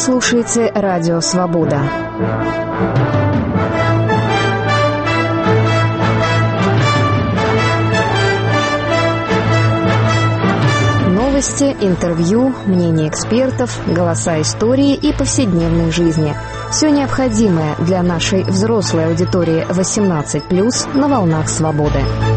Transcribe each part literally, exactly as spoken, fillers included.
Вы слушаете Радио Свобода. Новости, интервью, мнения экспертов, голоса истории и повседневной жизни. Все необходимое для нашей взрослой аудитории восемнадцать плюс на волнах свободы.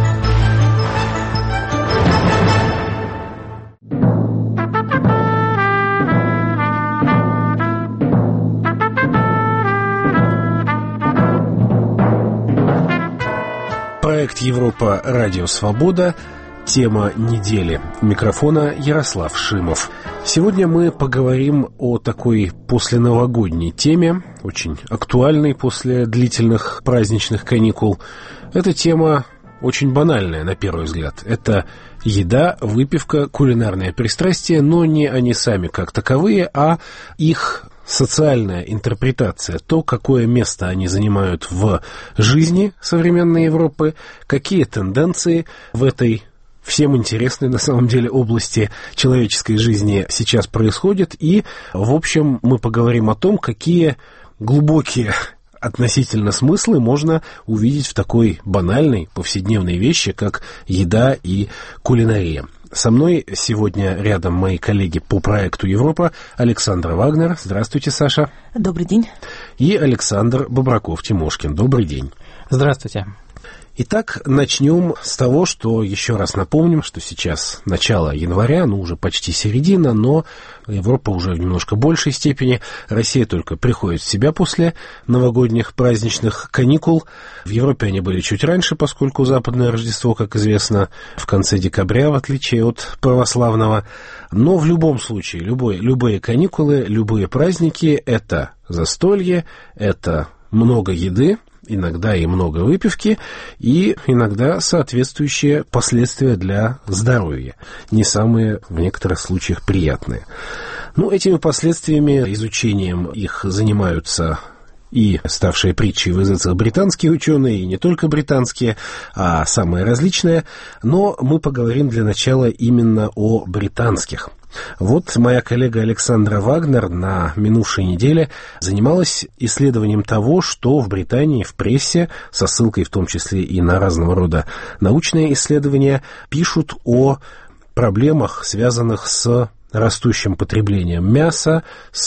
Проект «Европа. Радио Свобода». Тема недели. У микрофона Ярослав Шимов. Сегодня мы поговорим о такой посленовогодней теме, очень актуальной после длительных праздничных каникул. Эта тема очень банальная, на первый взгляд. Это еда, выпивка, кулинарное пристрастие, но не они сами как таковые, а их социальная интерпретация, то, какое место они занимают в жизни современной Европы, какие тенденции в этой всем интересной, на самом деле, области человеческой жизни сейчас происходит. И, в общем, мы поговорим о том, какие глубокие относительно смыслы можно увидеть в такой банальной повседневной вещи, как еда и кулинария. Со мной сегодня рядом мои коллеги по проекту «Европа» Александра Вагнер. Здравствуйте, Саша. Добрый день. И Александр Бобраков-Тимошкин. Добрый день. Здравствуйте. Итак, начнем с того, что еще раз напомним, что сейчас начало января, ну уже почти середина, но Европа уже в немножко большей степени. Россия только приходит в себя после новогодних праздничных каникул. В Европе они были чуть раньше, поскольку западное Рождество, как известно, в конце декабря, в отличие от православного. Но в любом случае, любой, любые каникулы, любые праздники – это застолье, это много еды, иногда и много выпивки, и иногда соответствующие последствия для здоровья, не самые в некоторых случаях приятные. Ну, этими последствиями, изучением их занимаются и ставшие притчей в языцах британские ученые, и не только британские, а самые различные, но мы поговорим для начала именно о британских. Вот моя коллега Александра Вагнер на минувшей неделе занималась исследованием того, что в Британии в прессе, со ссылкой в том числе и на разного рода научные исследования, пишут о проблемах, связанных с растущим потреблением мяса,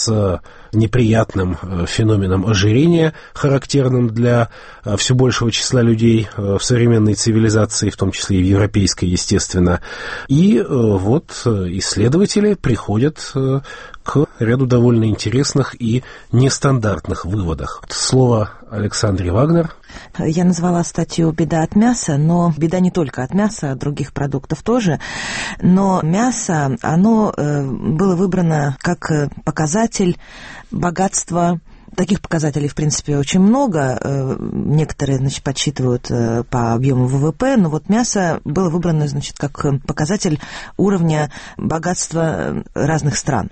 с неприятным феноменом ожирения, характерным для все большего числа людей в современной цивилизации, в том числе и в европейской, естественно. И вот исследователи приходят к ряду довольно интересных и нестандартных выводов. Слово Александре Вагнер. Я назвала статью «Беда от мяса», но беда не только от мяса, от других продуктов тоже. Но мясо, оно было выбрано как показатель богатства. Таких показателей, в принципе, очень много. Некоторые, значит, подсчитывают по объему ВВП, но вот мясо было выбрано, значит, как показатель уровня богатства разных стран.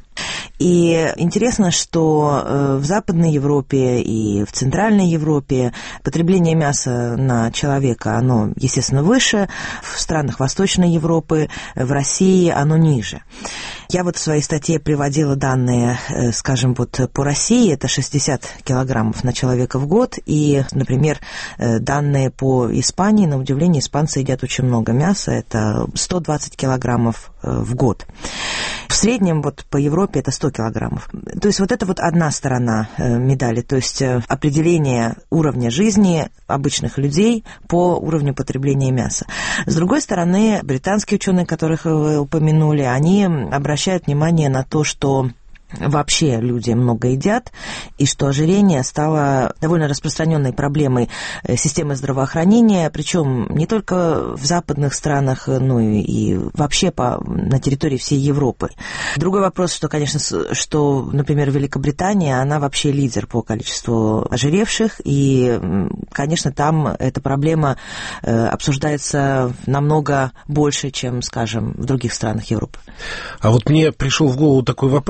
И интересно, что в Западной Европе и в Центральной Европе потребление мяса на человека, оно, естественно, выше, в странах Восточной Европы, в России оно ниже. Я вот в своей статье приводила данные, скажем, вот по России, это шестьдесят килограммов на человека в год, и, например, данные по Испании, на удивление, испанцы едят очень много мяса, это сто двадцать килограммов в год. В среднем вот по Европе это сто килограммов. То есть вот это вот одна сторона медали, то есть определение уровня жизни обычных людей по уровню потребления мяса. С другой стороны, британские ученые, которых вы упомянули, они обращают внимание на то, что вообще люди много едят, и что ожирение стало довольно распространенной проблемой системы здравоохранения, причем не только в западных странах, но и вообще по, на территории всей Европы. Другой вопрос, что, конечно, что, например, Великобритания, она вообще лидер по количеству ожиревших, и, конечно, там эта проблема обсуждается намного больше, чем, скажем, в других странах Европы. А вот мне пришел в голову такой вопрос, потому что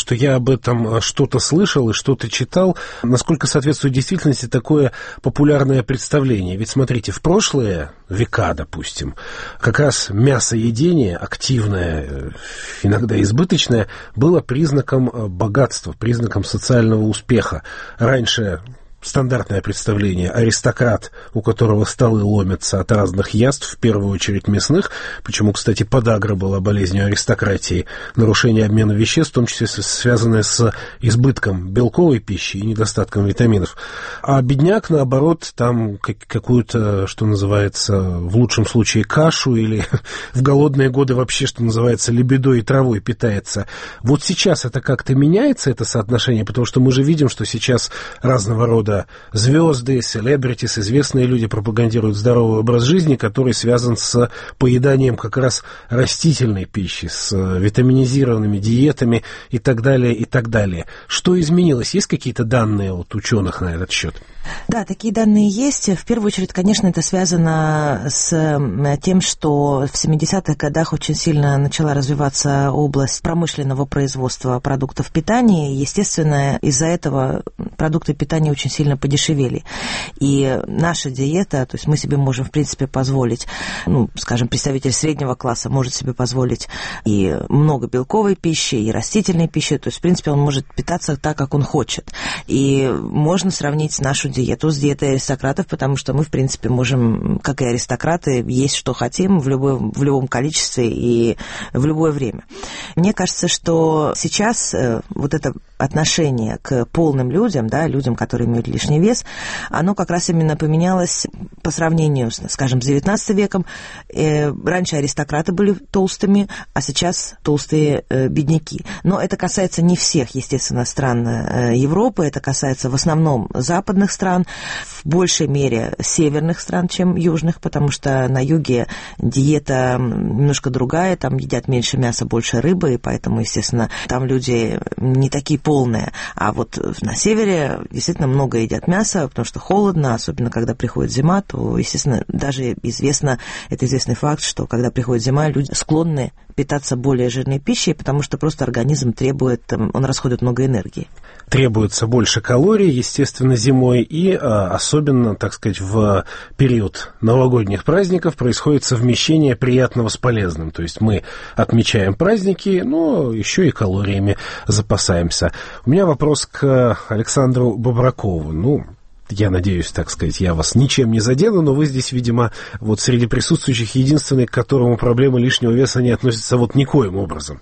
что я об этом что-то слышал и что-то читал. Насколько соответствует действительности такое популярное представление? Ведь, смотрите, в прошлые века, допустим, как раз мясоедение, активное, иногда избыточное, было признаком богатства, признаком социального успеха. Раньше стандартное представление: аристократ, у которого столы ломятся от разных яств, в первую очередь мясных, почему, кстати, подагра была болезнью аристократии, нарушение обмена веществ, в том числе связанное с избытком белковой пищи и недостатком витаминов. А бедняк, наоборот, там какую-то, что называется, в лучшем случае кашу, или в голодные годы вообще, что называется, лебедой и травой питается. Вот сейчас это как-то меняется, это соотношение, потому что мы же видим, что сейчас разного рода звезды, селебритис, известные люди пропагандируют здоровый образ жизни, который связан с поеданием как раз растительной пищи, с витаминизированными диетами и так далее, и так далее. Что изменилось? Есть какие-то данные от ученых на этот счет? Да, такие данные есть. В первую очередь, конечно, это связано с тем, что в семидесятых годах очень сильно начала развиваться область промышленного производства продуктов питания. Естественно, из-за этого продукты питания очень сильно подешевели. И наша диета, то есть мы себе можем, в принципе, позволить, ну, скажем, представитель среднего класса может себе позволить и много белковой пищи, и растительной пищи, то есть, в принципе, он может питаться так, как он хочет. И можно сравнить нашу диету с диетой аристократов, потому что мы, в принципе, можем, как и аристократы, есть что хотим в, любой, в любом количестве и в любое время. Мне кажется, что сейчас вот это отношение к полным людям, да, людям, которые имеют лишний вес, оно как раз именно поменялось по сравнению, с, скажем, с девятнадцатым веком. Раньше аристократы были толстыми, а сейчас толстые бедняки. Но это касается не всех, естественно, стран Европы, это касается в основном западных стран, в большей мере северных стран, чем южных, потому что на юге диета немножко другая, там едят меньше мяса, больше рыбы, и поэтому, естественно, там люди не такие полные. А вот на севере действительно много едят мяса, потому что холодно, особенно когда приходит зима, то, естественно, даже известно, это известный факт, что когда приходит зима, люди склонны питаться более жирной пищей, потому что просто организм требует, он расходует много энергии. Требуется больше калорий, естественно, зимой, и особенно, так сказать, в период новогодних праздников происходит совмещение приятного с полезным. То есть мы отмечаем праздники, но еще и калориями запасаемся. У меня вопрос к Александру Бобракову. Ну, я надеюсь, так сказать, я вас ничем не задену, но вы здесь, видимо, вот среди присутствующих единственный, к которому проблема лишнего веса не относится вот никоим образом.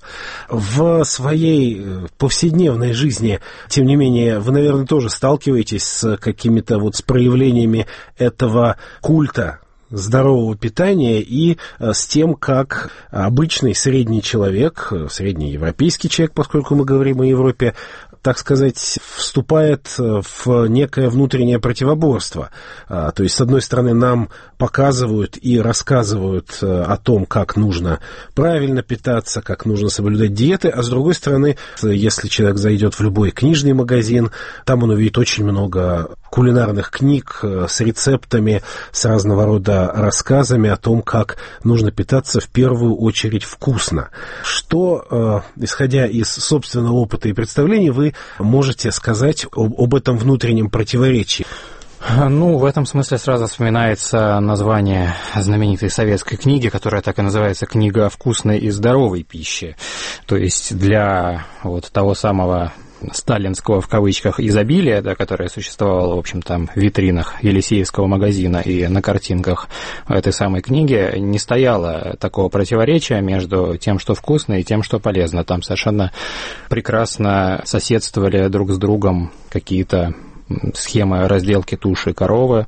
В своей повседневной жизни, тем не менее, вы, наверное, тоже сталкиваетесь с какими-то вот с проявлениями этого культа здорового питания и с тем, как обычный средний человек, среднеевропейский человек, поскольку мы говорим о Европе, так сказать, вступает в некое внутреннее противоборство. То есть, с одной стороны, нам показывают и рассказывают о том, как нужно правильно питаться, как нужно соблюдать диеты, а с другой стороны, если человек зайдет в любой книжный магазин, там он увидит очень много кулинарных книг с рецептами, с разного рода рассказами о том, как нужно питаться в первую очередь вкусно. Что, исходя из собственного опыта и представлений, вы можете сказать об, об этом внутреннем противоречии? Ну, в этом смысле сразу вспоминается название знаменитой советской книги, которая так и называется «Книга о вкусной и здоровой пище». То есть для вот того самого сталинского, в кавычках, изобилия, да, которое существовало, в общем, там, в витринах Елисеевского магазина и на картинках этой самой книги, не стояло такого противоречия между тем, что вкусно, и тем, что полезно. Там совершенно прекрасно соседствовали друг с другом какие-то схемы разделки туши коровы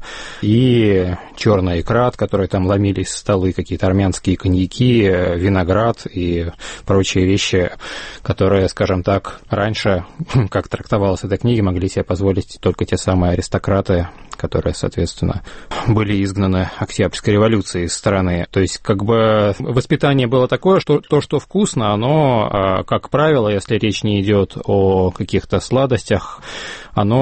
и черная икра, от которой там ломились столы, какие-то армянские коньяки, виноград и прочие вещи, которые, скажем так, раньше, как трактовалось в этой книге, могли себе позволить только те самые аристократы, которые, соответственно, были изгнаны Октябрьской революцией из страны. То есть, как бы, воспитание было такое, что то, что вкусно, оно, как правило, если речь не идет о каких-то сладостях, оно и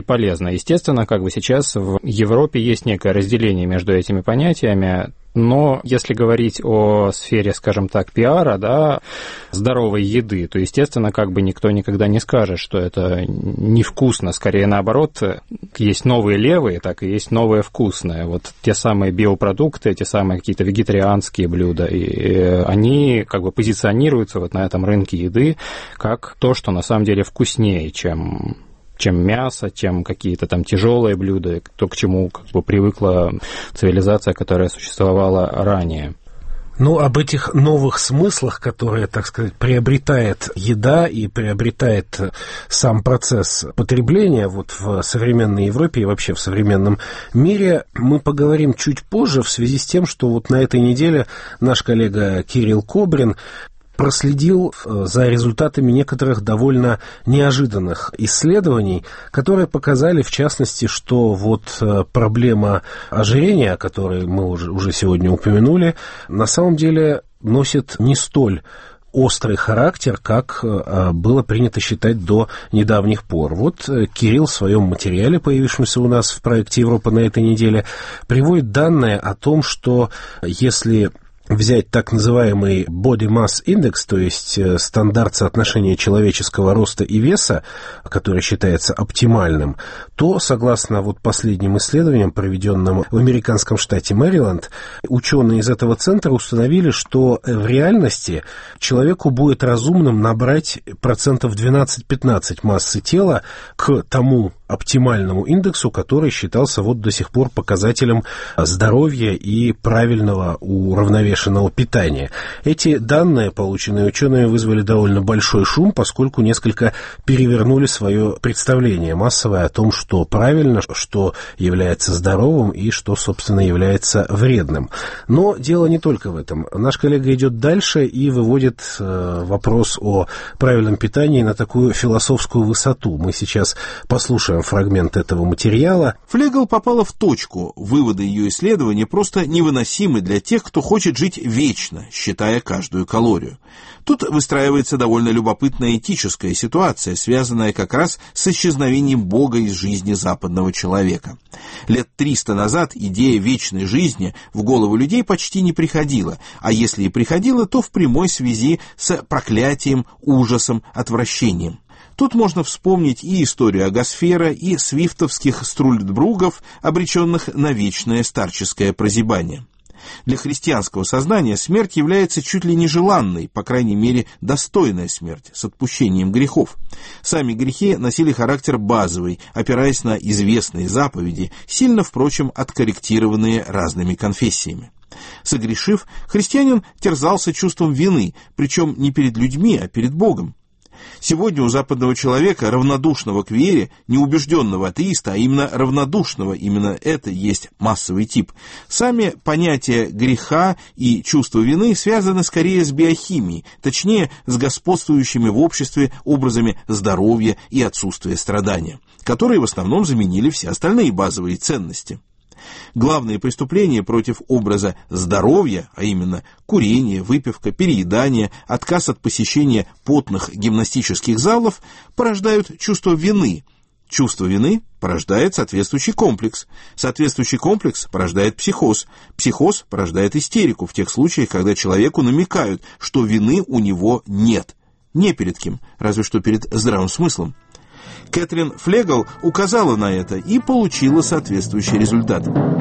полезно. Естественно, как бы сейчас в Европе есть некое разделение между этими понятиями. Но если говорить о сфере, скажем так, пиара, да, здоровой еды, то, естественно, как бы никто никогда не скажет, что это невкусно. Скорее, наоборот, есть новые левые, так и есть новые вкусные. Вот те самые биопродукты, те самые какие-то вегетарианские блюда, и они как бы позиционируются вот на этом рынке еды как то, что на самом деле вкуснее, чем... чем мясо, чем какие-то там тяжелые блюда, то, к чему как бы привыкла цивилизация, которая существовала ранее. Ну, об этих новых смыслах, которые, так сказать, приобретает еда и приобретает сам процесс потребления вот в современной Европе и вообще в современном мире, мы поговорим чуть позже в связи с тем, что вот на этой неделе наш коллега Кирилл Кобрин проследил за результатами некоторых довольно неожиданных исследований, которые показали, в частности, что вот проблема ожирения, о которой мы уже, уже сегодня упомянули, на самом деле носит не столь острый характер, как было принято считать до недавних пор. Вот Кирилл в своем материале, появившемся у нас в проекте «Европа на этой неделе», приводит данные о том, что если взять так называемый Body Mass Index, то есть стандарт соотношения человеческого роста и веса, который считается оптимальным, то, согласно вот последним исследованиям, проведенным в американском штате Мэриленд, ученые из этого центра установили, что в реальности человеку будет разумным набрать процентов двенадцать-пятнадцать массы тела к тому оптимальному индексу, который считался вот до сих пор показателем здоровья и правильного уравновешенного питания. Эти данные, полученные учеными, вызвали довольно большой шум, поскольку несколько перевернули свое представление массовое о том, что правильно, что является здоровым и что, собственно, является вредным. Но дело не только в этом. Наш коллега идет дальше и выводит э, вопрос о правильном питании на такую философскую высоту. Мы сейчас послушаем фрагмент этого материала. Флегел попала в точку. Выводы ее исследования просто невыносимы для тех, кто хочет жить вечно, считая каждую калорию. Тут выстраивается довольно любопытная этическая ситуация, связанная как раз с исчезновением Бога из жизни западного человека. Лет триста назад идея вечной жизни в голову людей почти не приходила, а если и приходила, то в прямой связи с проклятием, ужасом, отвращением. Тут можно вспомнить и историю Агасфера, и свифтовских струльдбругов, обреченных на вечное старческое прозябание. Для христианского сознания смерть является чуть ли не желанной, по крайней мере, достойная смерть, с отпущением грехов. Сами грехи носили характер базовый, опираясь на известные заповеди, сильно, впрочем, откорректированные разными конфессиями. Согрешив, христианин терзался чувством вины, причем не перед людьми, а перед Богом. Сегодня у западного человека, равнодушного к вере, неубежденного атеиста, а именно равнодушного, именно это есть массовый тип, сами понятия греха и чувства вины связаны скорее с биохимией, точнее, с господствующими в обществе образами здоровья и отсутствия страдания, которые в основном заменили все остальные базовые ценности. Главные преступления против образа здоровья, а именно курение, выпивка, переедание, отказ от посещения потных гимнастических залов, порождают чувство вины. Чувство вины порождает соответствующий комплекс. Соответствующий комплекс порождает психоз. Психоз порождает истерику в тех случаях, когда человеку намекают, что вины у него нет. Не перед кем, разве что перед здравым смыслом. Кэтрин Флегел указала на это и получила соответствующий результат.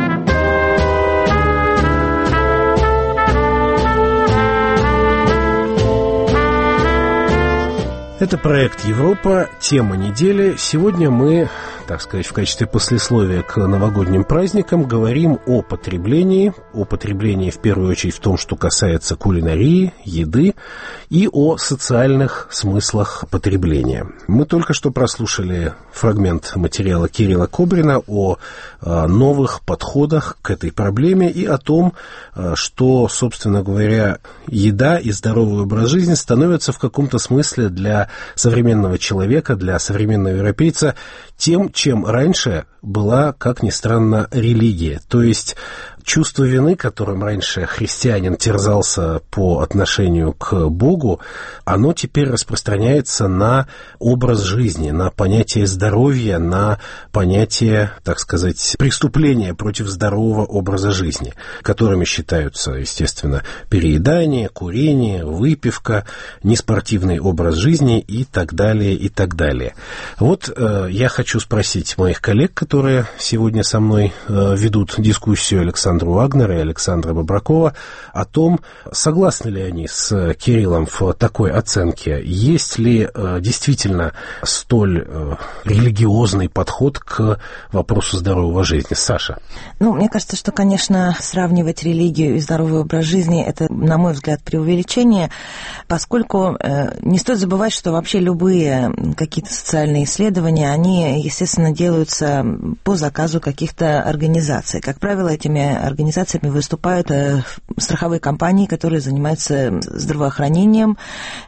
Это проект «Европа. Тема недели». Сегодня мы, так сказать, в качестве послесловия к новогодним праздникам говорим о потреблении, о потреблении в первую очередь в том, что касается кулинарии, еды, и о социальных смыслах потребления. Мы только что прослушали фрагмент материала Кирилла Кобрина о э, новых подходах к этой проблеме и о том, э, что, собственно говоря, еда и здоровый образ жизни становятся в каком-то смысле для современного человека, для современного европейца тем, чем раньше была, как ни странно, религия. То есть чувство вины, которым раньше христианин терзался по отношению к Богу, оно теперь распространяется на образ жизни, на понятие здоровья, на понятие, так сказать, преступления против здорового образа жизни, которыми считаются, естественно, переедание, курение, выпивка, неспортивный образ жизни и так далее, и так далее. Вот э, я хочу спросить моих коллег, которые сегодня со мной э, ведут дискуссию, Александру Вагнер и Александра Бобракова, о том, согласны ли они с Кириллом в такой оценке, есть ли э, действительно столь э, религиозный подход к вопросу здорового жизни. Саша. Ну, мне кажется, что, конечно, сравнивать религию и здоровый образ жизни – это, на мой взгляд, преувеличение, поскольку э, не стоит забывать, что вообще любые какие-то социальные исследования, они, естественно, делаются по заказу каких-то организаций. Как правило, этими организациями выступают э, страховые компании, которые занимаются здравоохранением.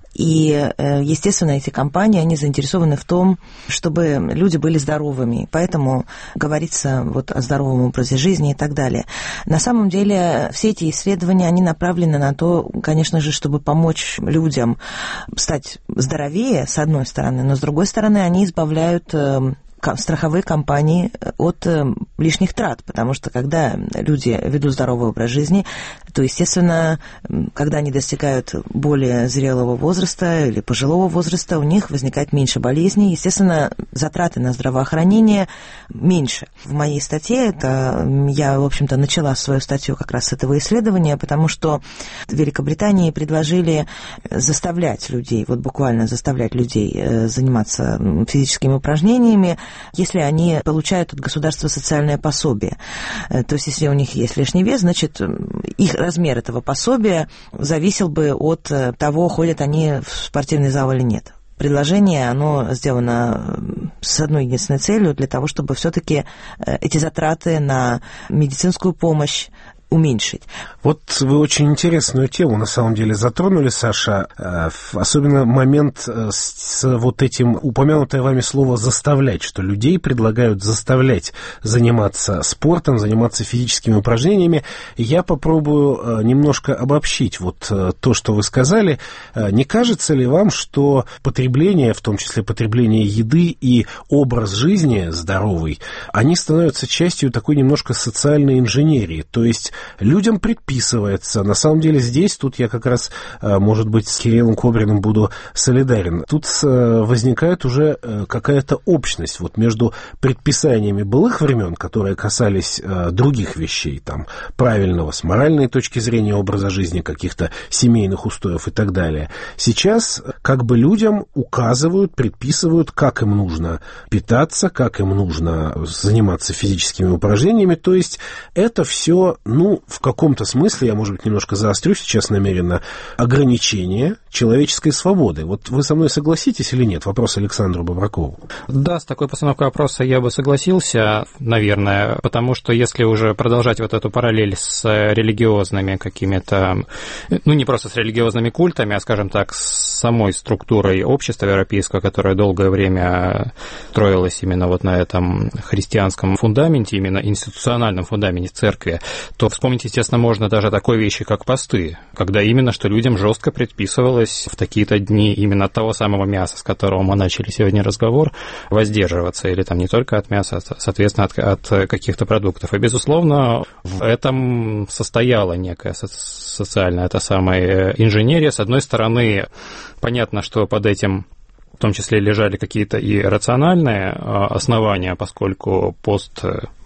И, естественно, эти компании, они заинтересованы в том, чтобы люди были здоровыми. Поэтому говорится вот о здоровом образе жизни и так далее. На самом деле, все эти исследования, они направлены на то, конечно же, чтобы помочь людям стать здоровее, с одной стороны, но с другой стороны, они избавляют страховые компании от лишних трат, потому что когда люди ведут здоровый образ жизни, то, естественно, когда они достигают более зрелого возраста или пожилого возраста, у них возникает меньше болезней, естественно, затраты на здравоохранение меньше. В моей статье, это я, в общем-то, начала свою статью как раз с этого исследования, потому что в Великобритании предложили заставлять людей, вот буквально заставлять людей заниматься физическими упражнениями, если они получают от государства социальное пособие. То есть, если у них есть лишний вес, значит, их размер этого пособия зависел бы от того, ходят они в спортивный зал или нет. Предложение, оно сделано с одной единственной целью, для того, чтобы все-таки эти затраты на медицинскую помощь уменьшить. Вот вы очень интересную тему, на самом деле, затронули, Саша. Особенно момент с вот этим, упомянутое вами слово «заставлять», что людей предлагают заставлять заниматься спортом, заниматься физическими упражнениями. Я попробую немножко обобщить вот то, что вы сказали. Не кажется ли вам, что потребление, в том числе потребление еды и образ жизни здоровый, они становятся частью такой немножко социальной инженерии, то есть людям предписывается. На самом деле здесь, тут я как раз, может быть, с Кириллом Кобриным буду солидарен. Тут возникает уже какая-то общность вот между предписаниями былых времен, которые касались других вещей, там, правильного с моральной точки зрения образа жизни, каких-то семейных устоев и так далее. Сейчас как бы людям указывают, предписывают, как им нужно питаться, как им нужно заниматься физическими упражнениями. То есть это все, ну, в каком-то смысле, я, может быть, немножко заострю сейчас намеренно, ограничение человеческой свободы. Вот вы со мной согласитесь или нет? Вопрос Александру Бобракову. Да, с такой постановкой вопроса я бы согласился, наверное, потому что если уже продолжать вот эту параллель с религиозными какими-то, ну, не просто с религиозными культами, а, скажем так, с самой структурой общества европейского, которое долгое время строилось именно вот на этом христианском фундаменте, именно институциональном фундаменте церкви, то вспомнить, естественно, можно даже такой вещи, как посты, когда именно что людям жестко предписывалось в такие-то дни именно от того самого мяса, с которого мы начали сегодня разговор, воздерживаться, или там не только от мяса, а, соответственно, от, от каких-то продуктов. И, безусловно, в этом состояла некая социальная, та самая инженерия. С одной стороны, понятно, что под этим в том числе лежали какие-то и рациональные основания, поскольку пост...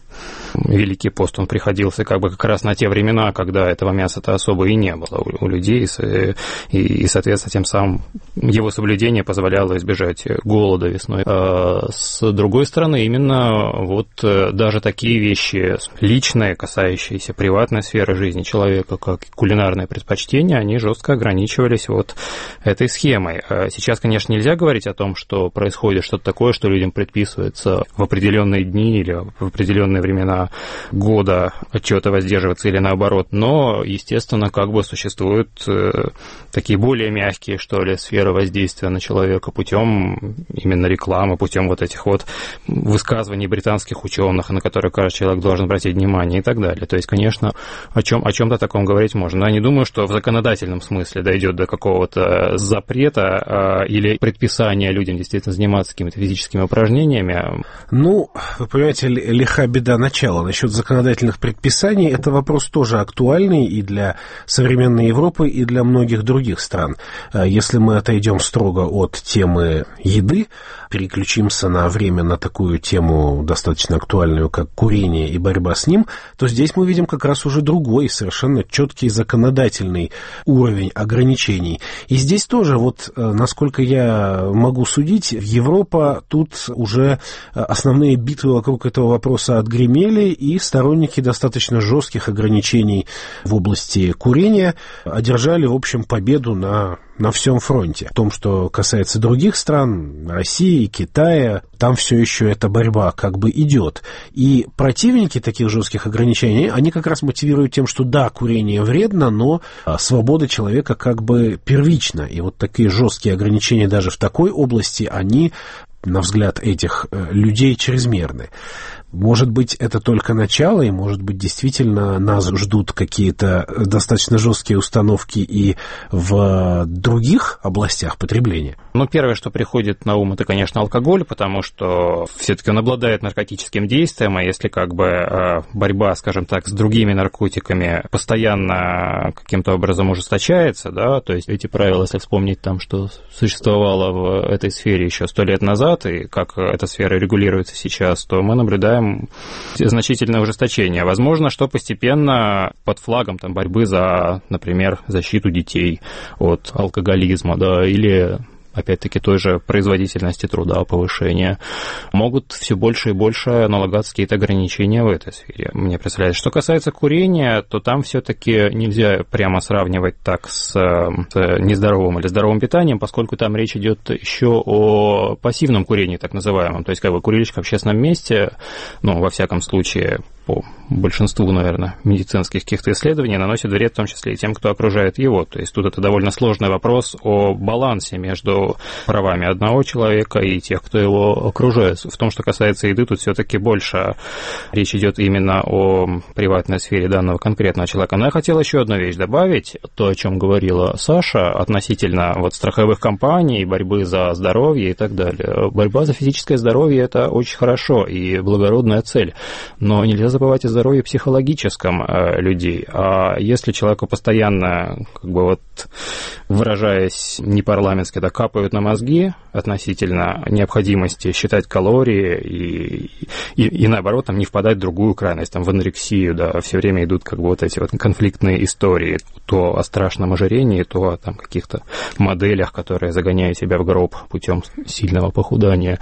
Великий пост, он приходился как бы как раз на те времена, когда этого мяса-то особо и не было у, у людей, и, и, соответственно, тем самым его соблюдение позволяло избежать голода весной. А с другой стороны, именно вот даже такие вещи личные, касающиеся приватной сферы жизни человека, как кулинарные предпочтения, они жестко ограничивались вот этой схемой. Сейчас, конечно, нельзя говорить о том, что происходит что-то такое, что людям предписывается в определенные дни или в определенные времена на года от чего-то воздерживаться или наоборот. Но, естественно, как бы существуют такие более мягкие, что ли, сферы воздействия на человека путем именно рекламы, путем вот этих вот высказываний британских ученых, на которые каждый человек должен обратить внимание и так далее. То есть, конечно, о, чем, о чем-то таком говорить можно. Но я не думаю, что в законодательном смысле дойдет до какого-то запрета э, или предписания людям действительно заниматься какими-то физическими упражнениями. Ну, вы понимаете, лиха беда начала. Насчет законодательных предписаний это вопрос тоже актуальный и для современной Европы, и для многих других стран. Если мы отойдем строго от темы еды, переключимся на время на такую тему достаточно актуальную, как курение и борьба с ним, то здесь мы видим как раз уже другой, совершенно четкий законодательный уровень ограничений. И здесь тоже, вот, насколько я могу судить, Европа тут уже основные битвы вокруг этого вопроса отгремели, и сторонники достаточно жестких ограничений в области курения одержали, в общем, победу на... на всем фронте. В том, что касается других стран, России, Китая, там все еще эта борьба как бы идет. И противники таких жестких ограничений, они как раз мотивируют тем, что да, курение вредно, но свобода человека как бы первична. И вот такие жесткие ограничения даже в такой области, они, на взгляд этих людей, чрезмерны. Может быть, это только начало, и, может быть, действительно нас ждут какие-то достаточно жесткие установки и в других областях потребления? Ну, первое, что приходит на ум, это, конечно, алкоголь, потому что все-таки он обладает наркотическим действием, а если как бы борьба, скажем так, с другими наркотиками постоянно каким-то образом ужесточается, да, то есть эти правила, если вспомнить там, что существовало в этой сфере еще сто лет назад, и как эта сфера регулируется сейчас, то мы наблюдаем значительное ужесточение. Возможно, что постепенно под флагом там, борьбы за, например, защиту детей от алкоголизма, да, или опять-таки той же производительности труда, повышения, могут все больше и больше налагаться какие-то ограничения в этой сфере. Мне представляется. Что касается курения, то там все-таки нельзя прямо сравнивать так с, с нездоровым или здоровым питанием, поскольку там речь идет еще о пассивном курении, так называемом. То есть, как бы курильщик в общественном месте, ну, во всяком случае, по большинству, наверное, медицинских каких-то исследований, наносит вред в том числе и тем, кто окружает его. То есть тут это довольно сложный вопрос о балансе между правами одного человека и тех, кто его окружает. В том, что касается еды, тут все-таки больше речь идет именно о приватной сфере данного конкретного человека. Но я хотел еще одну вещь добавить, то, о чем говорила Саша, относительно вот страховых компаний, борьбы за здоровье и так далее. Борьба за физическое здоровье – это очень хорошо и благородная цель, но нельзя забывать о здоровье психологическом людей. А если человеку постоянно, как бы вот выражаясь непарламентски, да, капают на мозги относительно необходимости считать калории и, и, и наоборот, там, не впадать в другую крайность, там, в анорексию, да, все время идут как бы вот эти вот конфликтные истории, то о страшном ожирении, то о там, каких-то моделях, которые загоняют себя в гроб путем сильного похудания,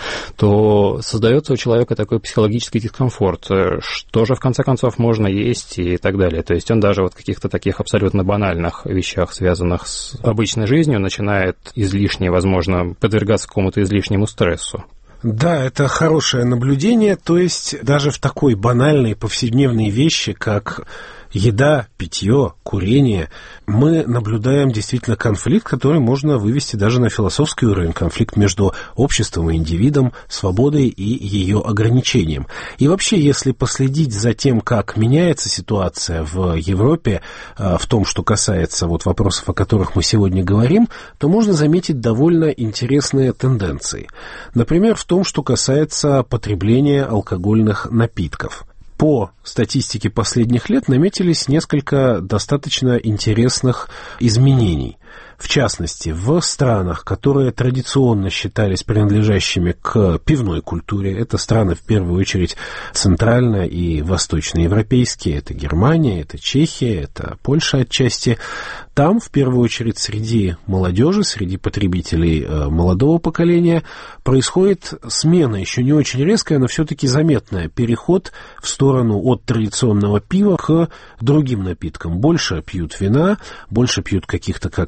то создается у человека такой психологический дискомфорт, что же в конце концов можно есть и так далее. То есть он даже вот в каких-то таких абсолютно банальных вещах, связанных с обычной жизнью, начинает излишне, возможно, подвергаться какому-то излишнему стрессу. Да, это хорошее наблюдение, то есть даже в такой банальной повседневной вещи, как еда, питье, курение, мы наблюдаем действительно конфликт, который можно вывести даже на философский уровень, конфликт между обществом и индивидом, свободой и ее ограничением. И вообще, если последить за тем, как меняется ситуация в Европе, в том, что касается вот вопросов, о которых мы сегодня говорим, то можно заметить довольно интересные тенденции. Например, в том, что касается потребления алкогольных напитков. По статистике последних лет наметились несколько достаточно интересных изменений. В частности, в странах, которые традиционно считались принадлежащими к пивной культуре, это страны, в первую очередь, центрально- и восточноевропейские, это Германия, это Чехия, это Польша отчасти, там, в первую очередь, среди молодежи, среди потребителей молодого поколения происходит смена, еще не очень резкая, но все-таки заметная, переход в сторону от традиционного пива к другим напиткам. Больше пьют вина, больше пьют каких-то коктейлей,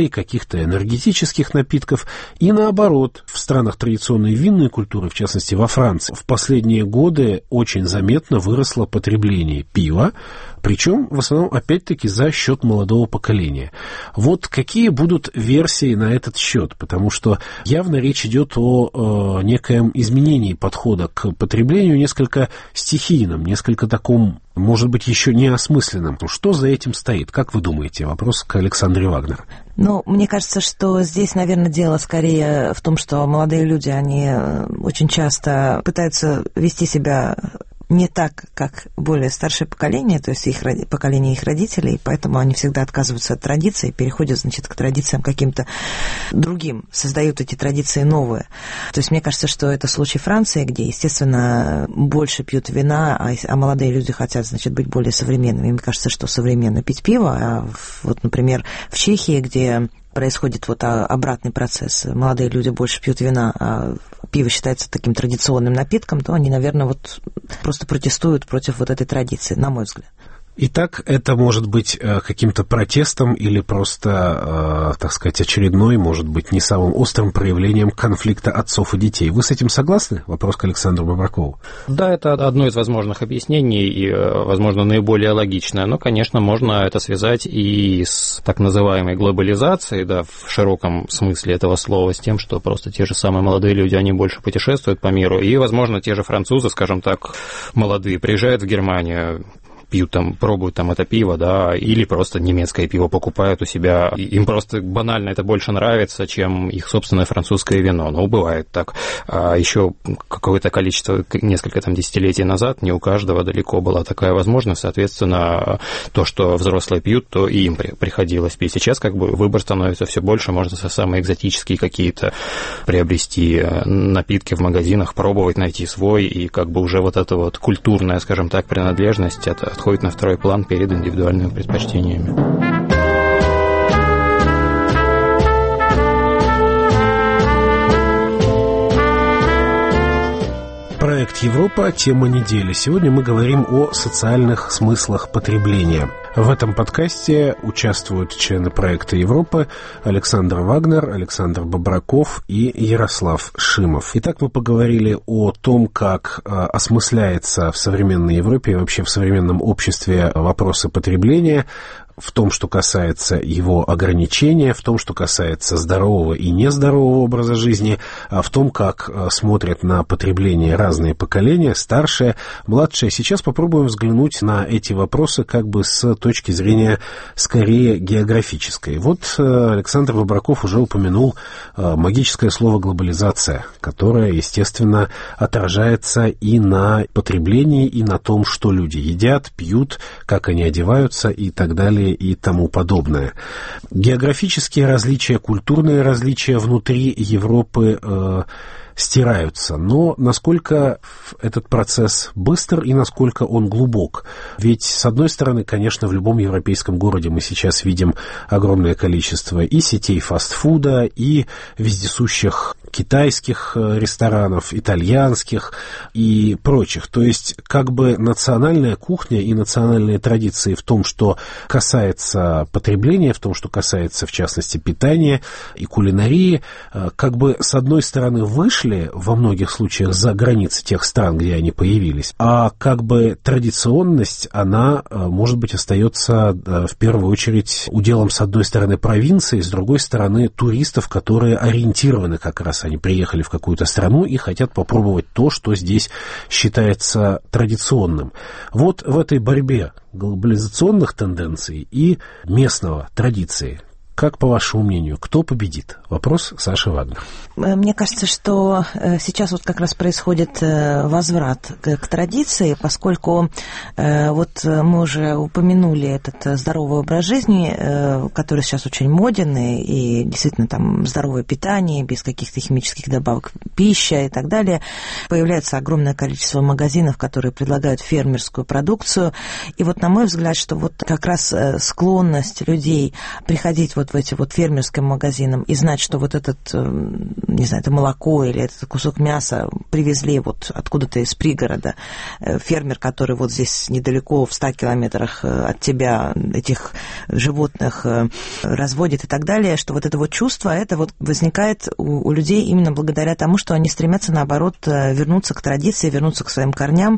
коктейлей, каких-то энергетических напитков. И наоборот, в странах традиционной винной культуры, в частности во Франции, в последние годы очень заметно выросло потребление пива, причем в основном, опять-таки, за счет молодого поколения. Вот какие будут версии на этот счет? Потому что явно речь идет о э, некоем изменении подхода к потреблению, несколько стихийном, несколько таком, может быть, еще неосмысленном. Что за этим стоит? Как вы думаете? Вопрос к Александре Вагнер. Ну, мне кажется, что здесь, наверное, дело скорее в том, что молодые люди, они очень часто пытаются вести себя не так, как более старшее поколение, то есть их, поколение их родителей, поэтому они всегда отказываются от традиций, переходят, значит, к традициям каким-то другим, создают эти традиции новые. То есть мне кажется, что это случай Франции, где, естественно, больше пьют вина, а, а молодые люди хотят, значит, быть более современными. Мне кажется, что современно пить пиво, а вот, например, в Чехии, где происходит вот обратный процесс. Молодые люди больше пьют вина, а пиво считается таким традиционным напитком, то они, наверное, вот просто протестуют против вот этой традиции, на мой взгляд. Итак, это может быть каким-то протестом или просто, так сказать, очередной, может быть, не самым острым проявлением конфликта отцов и детей. Вы с этим согласны? Вопрос к Александру Бобракову. Да, это одно из возможных объяснений и, возможно, наиболее логичное. Но, конечно, можно это связать и с так называемой глобализацией, да, в широком смысле этого слова, с тем, что просто те же самые молодые люди, они больше путешествуют по миру. И, возможно, те же французы, скажем так, молодые, приезжают в Германию, пьют там, пробуют там это пиво, да, или просто немецкое пиво покупают у себя. Им просто банально это больше нравится, чем их собственное французское вино. Ну, бывает так. А еще какое-то количество, несколько там десятилетий назад, не у каждого далеко была такая возможность. Соответственно, то, что взрослые пьют, то и им приходилось пить. Сейчас как бы выбор становится все больше, можно самые экзотические какие-то приобрести напитки в магазинах, пробовать, найти свой, и как бы уже вот эта вот культурная, скажем так, принадлежность, это отходит на второй план перед индивидуальными предпочтениями. Проект «Европа. Тема недели». Сегодня мы говорим о социальных смыслах потребления. В этом подкасте участвуют члены проекта «Европа» Александр Вагнер, Александр Бобраков и Ярослав Шимов. Итак, мы поговорили о том, как осмысляется в современной Европе и вообще в современном обществе вопросы потребления, в том, что касается его ограничения, в том, что касается здорового и нездорового образа жизни, в том, как смотрят на потребление разные поколения, старшее, младшее. Сейчас попробуем взглянуть на эти вопросы как бы с точки зрения скорее географической. Вот Александр Бобраков уже упомянул магическое слово «глобализация», которое, естественно, отражается и на потреблении, и на том, что люди едят, пьют, как они одеваются и так далее, и тому подобное. Географические различия, культурные различия внутри Европы э, стираются. Но насколько этот процесс быстр и насколько он глубок? Ведь, с одной стороны, конечно, в любом европейском городе мы сейчас видим огромное количество и сетей фастфуда, и вездесущих китайских ресторанов, итальянских и прочих. То есть, как бы национальная кухня и национальные традиции в том, что касается потребления, в том, что касается, в частности, питания и кулинарии, как бы, с одной стороны, вышли во многих случаях за границы тех стран, где они появились, а как бы традиционность, она, может быть, остается в первую очередь уделом, с одной стороны, провинции, с другой стороны, туристов, которые ориентированы как раз, они приехали в какую-то страну и хотят попробовать то, что здесь считается традиционным. Вот в этой борьбе глобализационных тенденций и местного традиции, как, по вашему мнению, кто победит? Вопрос Саши Вагнер. Мне кажется, что сейчас вот как раз происходит возврат к традиции, поскольку вот мы уже упомянули этот здоровый образ жизни, который сейчас очень моден, и действительно там здоровое питание, без каких-то химических добавок, пища и так далее. Появляется огромное количество магазинов, которые предлагают фермерскую продукцию. И вот, на мой взгляд, что вот как раз склонность людей приходить вот вот в эти вот фермерским магазинам и знать, что вот этот, не знаю, это молоко или этот кусок мяса привезли вот откуда-то из пригорода, фермер, который вот здесь недалеко, в ста километрах от тебя этих животных разводит и так далее, что вот это вот чувство, это вот возникает у, у людей именно благодаря тому, что они стремятся, наоборот, вернуться к традиции, вернуться к своим корням,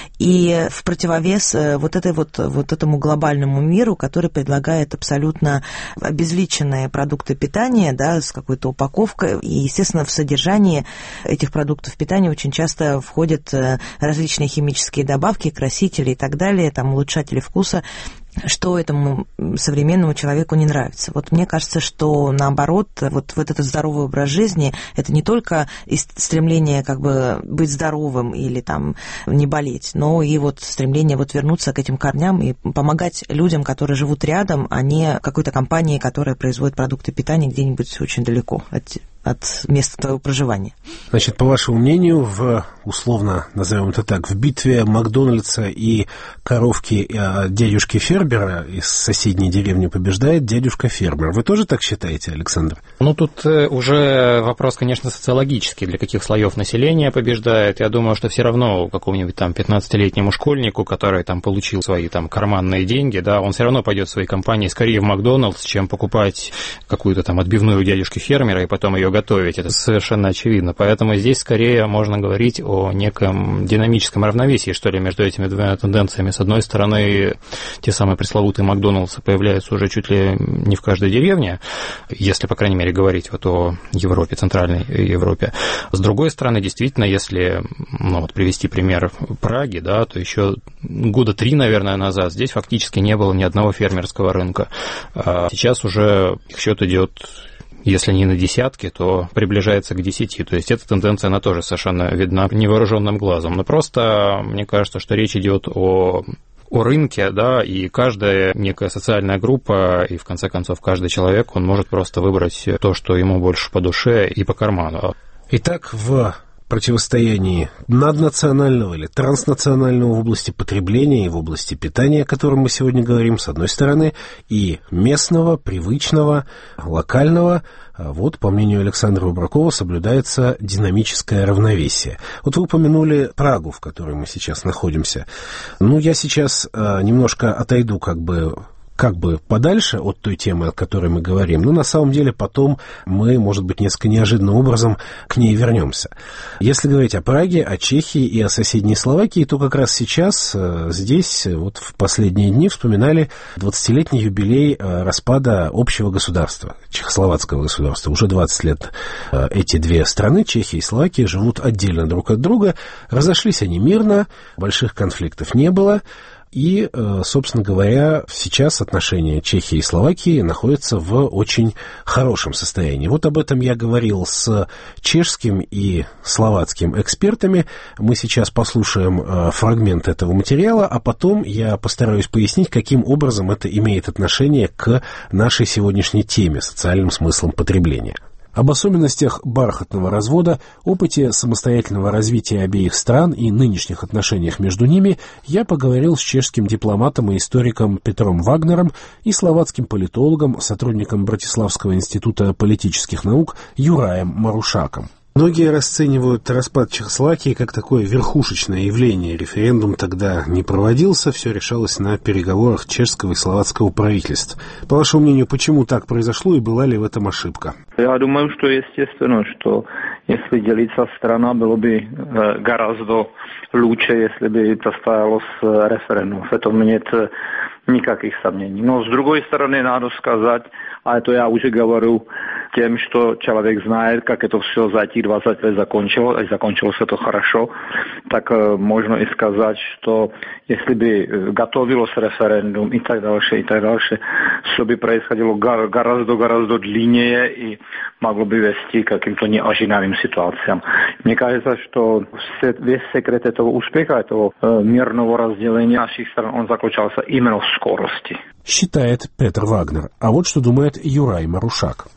и в противовес вот, этой вот, вот этому глобальному миру, который предлагает абсолютно обезличенные продукты питания, да, с какой-то упаковкой, и, естественно, в содержании этих продуктов питания очень часто входят различные химические добавки, красители и так далее, там, улучшатели вкуса, что этому современному человеку не нравится. Вот мне кажется, что наоборот, вот, вот этот здоровый образ жизни, это не только стремление как бы быть здоровым или там не болеть, но и вот стремление вот вернуться к этим корням и помогать людям, которые живут рядом, а не какой-то компании, которая производит продукты питания где-нибудь очень далеко от от места твоего проживания. Значит, по вашему мнению, в, условно, назовем это так, в битве Макдональдса и коровки дядюшки Фербера из соседней деревни побеждает дядюшка Фермер. Вы тоже так считаете, Александр? Ну, тут уже вопрос, конечно, социологический. Для каких слоев населения побеждает? Я думаю, что все равно какому-нибудь там пятнадцатилетнему школьнику, который там получил свои там карманные деньги, да, он все равно пойдет в своей компании скорее в Макдональдс, чем покупать какую-то там отбивную у дядюшки Фермера и потом ее готовить, это совершенно очевидно. Поэтому здесь скорее можно говорить о неком динамическом равновесии, что ли, между этими двумя тенденциями. С одной стороны, те самые пресловутые Макдональдсы появляются уже чуть ли не в каждой деревне, если, по крайней мере, говорить вот о Европе, Центральной Европе. С другой стороны, действительно, если ну, вот привести пример Праги, да, то еще года три, наверное, назад здесь фактически не было ни одного фермерского рынка. А сейчас уже их счет идет, если не на десятки, то приближается к десяти. То есть эта тенденция, она тоже совершенно видна невооруженным глазом. Но просто мне кажется, что речь идет о, о рынке, да, и каждая некая социальная группа, и в конце концов каждый человек, он может просто выбрать то, что ему больше по душе и по карману. Итак, в противостоянии наднационального или транснационального в области потребления и в области питания, о котором мы сегодня говорим, с одной стороны, и местного, привычного, локального, вот, по мнению Александра Выбракова, соблюдается динамическое равновесие. Вот вы упомянули Прагу, в которой мы сейчас находимся. Ну, я сейчас немножко отойду как бы... как бы подальше от той темы, о которой мы говорим, но на самом деле потом мы, может быть, несколько неожиданным образом к ней вернемся. Если говорить о Праге, о Чехии и о соседней Словакии, то как раз сейчас здесь вот в последние дни вспоминали двадцатилетний юбилей распада общего государства, чехословацкого государства. Уже двадцать лет эти две страны, Чехия и Словакия, живут отдельно друг от друга. Разошлись они мирно, больших конфликтов не было. И, собственно говоря, сейчас отношения Чехии и Словакии находятся в очень хорошем состоянии. Вот об этом я говорил с чешским и словацким экспертами. Мы сейчас послушаем фрагмент этого материала, а потом я постараюсь пояснить, каким образом это имеет отношение к нашей сегодняшней теме – социальным смыслом потребления. Об особенностях бархатного развода, опыте самостоятельного развития обеих стран и нынешних отношениях между ними я поговорил с чешским дипломатом и историком Петром Вагнером и словацким политологом, сотрудником Братиславского института политических наук Юраем Марушаком. Многие расценивают распад Чехословакии как такое верхушечное явление. Референдум тогда не проводился, все решалось на переговорах чешского и словацкого правительств. По вашему мнению, почему так произошло и была ли в этом ошибка? Я думаю, что естественно, что если делиться страна, было бы гораздо лучше, если бы состоялось референдум. В этом нет никаких сомнений. Но с другой стороны, надо сказать, а это я уже говорю тем, что человек знает, как это все за эти двадцать лет закончилось, и закончилось это хорошо, так э, можно и сказать, что если бы готовилось референдум и так дальше, и так дальше, все бы происходило гораздо-гораздо длиннее и могло бы вести к каким-то неожиданным ситуациям. Мне кажется, что весь секрет этого успеха, этого э, мирного разделения наших стран, он заключался именно в скорости. Считает Петр Вагнер. А вот что думает Юрай Марушак.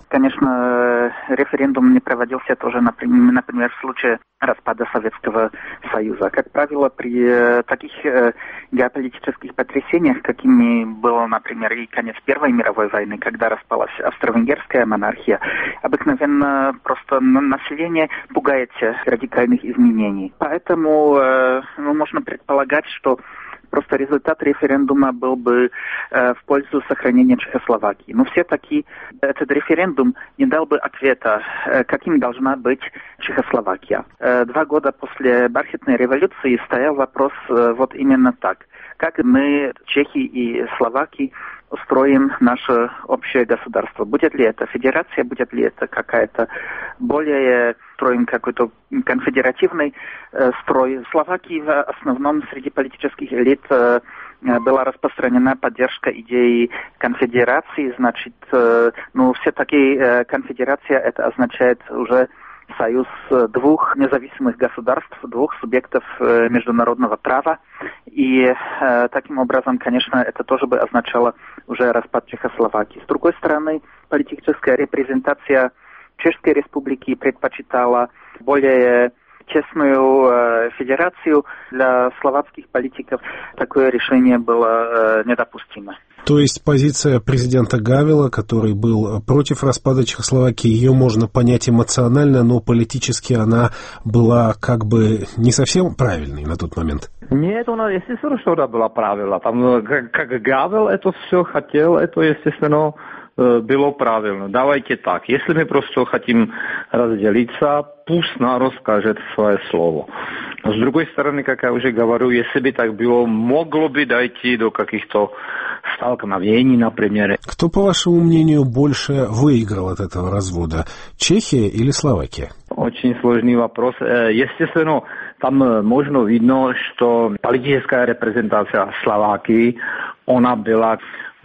Конечно, референдум не проводился тоже, например, в случае распада Советского Союза. Как правило, при таких геополитических потрясениях, какими было, например, и конец Первой мировой войны, когда распалась австро-венгерская монархия, обыкновенно просто население пугается радикальных изменений. Поэтому ну, можно предполагать, что просто результат референдума был бы э, в пользу сохранения Чехословакии. Но все-таки этот референдум не дал бы ответа, э, каким должна быть Чехословакия. Э, два года после Бархатной революции стоял вопрос э, вот именно так. Как мы, чехи и словаки, устроим наше общее государство? Будет ли это федерация, будет ли это какая-то более, строим какой-то конфедеративный э, строй? В Словакии в основном среди политических элит э, была распространена поддержка идеи конфедерации, значит, э, ну, все-таки э, конфедерация это означает уже союз двух независимых государств, двух субъектов э, международного права. И э, таким образом, конечно, это тоже бы означало уже распад Чехословакии. С другой стороны, политическая репрезентация Чешской Республики предпочитала более честную э, федерацию. Для словацких политиков такое решение было э, недопустимо. То есть позиция президента Гавела, который был против распада Чехословакии, ее можно понять эмоционально, но политически она была как бы не совсем правильной на тот момент. Нет, она, естественно, что она была правильна. Там, как, как Гавел это все хотел, это, естественно, было правильно. Давайте так, если мы просто хотим разделиться, пусть народ скажет свое слово. Но с другой стороны, как я уже говорю, если бы так было, могло бы дойти до каких-то столкновений, например. Кто, по вашему мнению, больше выиграл от этого развода? Чехия или Словакия? Очень сложный вопрос. Естественно, там можно видно, что политическая репрезентация Словакии, она была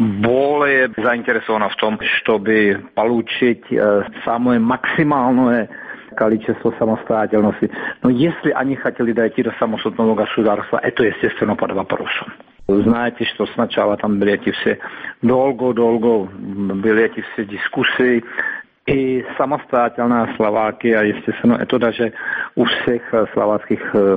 более заинтересована в том, чтобы получить самое максимальное количество самостоятельности. Но если они хотели дойти до самостоятельного государства, это, естественно, под вопросом. Знаете, что сначала там были эти все долго-долго, были эти все дискуссии, и самостоятельная Словакия, естественно, это даже у всех словацких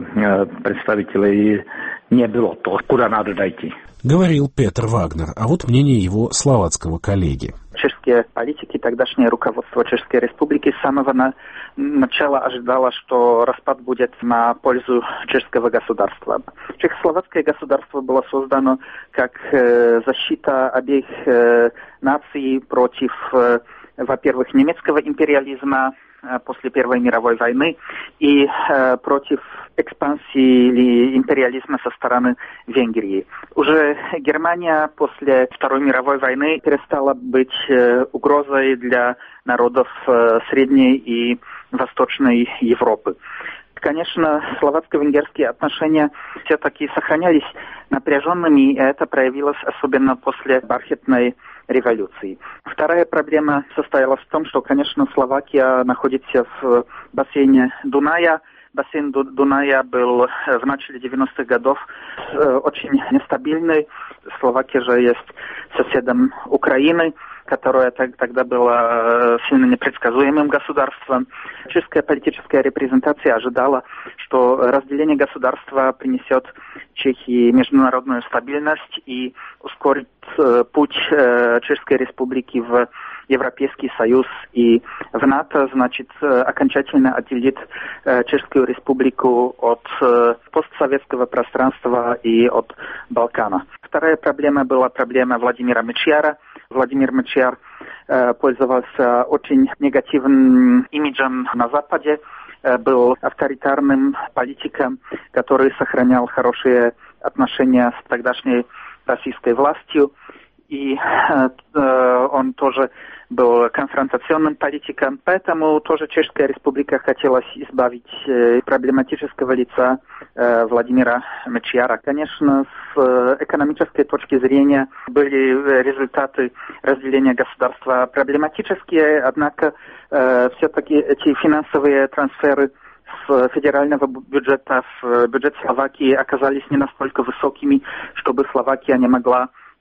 представителей не было то, куда надо дойти. Говорил Петр Вагнер, а вот мнение его словацкого коллеги. Чешские политики, тогдашнее руководство Чешской Республики с самого на... начала ожидало, что распад будет на пользу чешского государства. Чехословацкое государство было создано как э, защита обеих э, наций против, э, во-первых, немецкого империализма э, после Первой мировой войны и э, против экспансии или империализма со стороны Венгрии. Уже Германия после Второй мировой войны перестала быть э, угрозой для народов э, Средней и Восточной Европы. Конечно, словацко-венгерские отношения все-таки сохранялись напряженными, и это проявилось особенно после Бархатной революции. Вторая проблема состояла в том, что, конечно, Словакия находится в бассейне Дуная. Бассейн Дуная был в начале девяностых годов очень нестабильный. Словакия же есть соседом Украины, которая тогда была сильно непредсказуемым государством. Чешская политическая репрезентация ожидала, что разделение государства принесет Чехии международную стабильность и ускорит путь Чешской Республики в Европейский Союз и в НАТО, значит, окончательно отделит Чешскую Республику от постсоветского пространства и от Балкана. Вторая проблема была проблема Владимира Мечьяра. Владимир Мечьяр э, пользовался очень негативным имиджем на Западе, э, был авторитарным политиком, который сохранял хорошие отношения с тогдашней российской властью, и э, э, он тоже был конфронтационным политиком, поэтому тоже Чешская Республика хотела избавить э, проблематического лица э, Владимира Мечьяра. Конечно, с э, экономической точки зрения были результаты разделения государства проблематические, однако э, все-таки эти финансовые трансферы с федерального бюджета в бюджет Словакии оказались не настолько высокими, чтобы Словакия не могла без